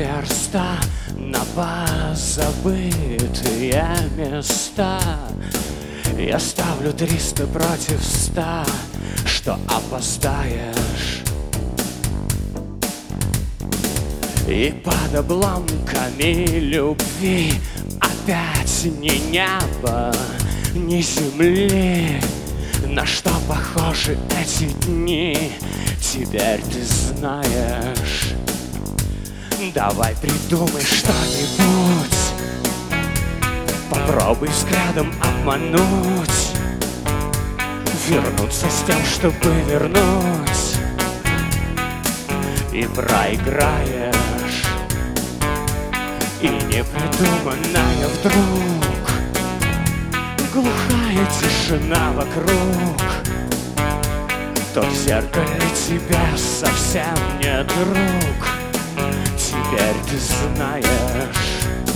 верста на позабытые места. Я ставлю 300 против 100, что опоздаешь. И под обломками любви опять ни неба, ни земли. На что похожи эти дни, теперь ты знаешь. Давай придумай что-нибудь, попробуй взглядом обмануть, вернуться с тем, чтобы вернуть. И проиграешь, и непридуманная вдруг глухая тишина вокруг. То в зеркале тебя совсем нет рук. Теперь ты знаешь.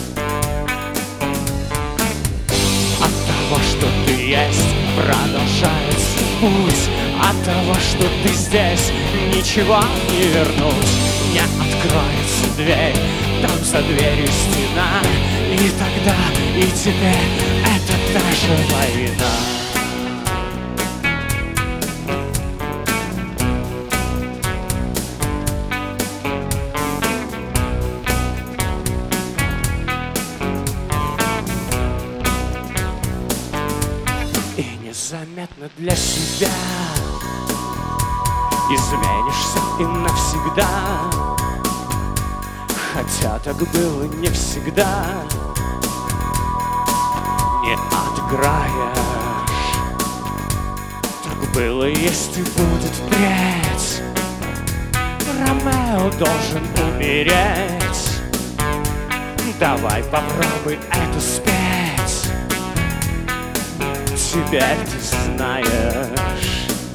От того, что ты есть, продолжается путь. От того, что ты здесь, ничего не вернуть. Не откроется дверь, там за дверью стена. И тогда, и теперь это та же война. И незаметно для себя изменишься и навсегда. Хотя так было не всегда. Не отыграешь. Так было, есть и будет впредь. Ромео должен умереть. Давай попробуй это спеть. Теперь ты знаешь.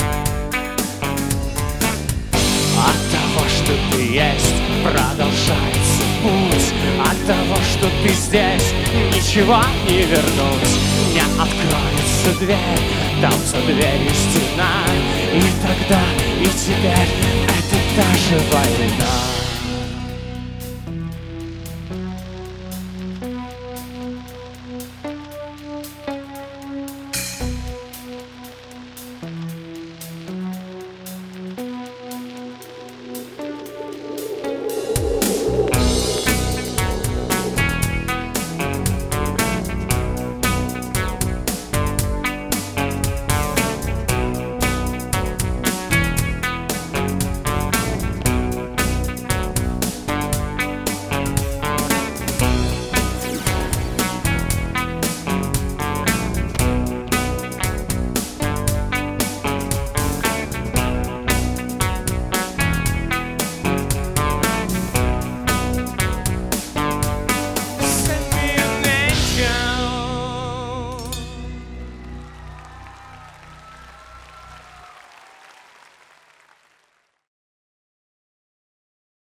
От того, что ты есть, продолжается путь. От того, что ты здесь, ничего не вернуть. Не откроется дверь, там за дверью стена. И тогда, и теперь это та же война.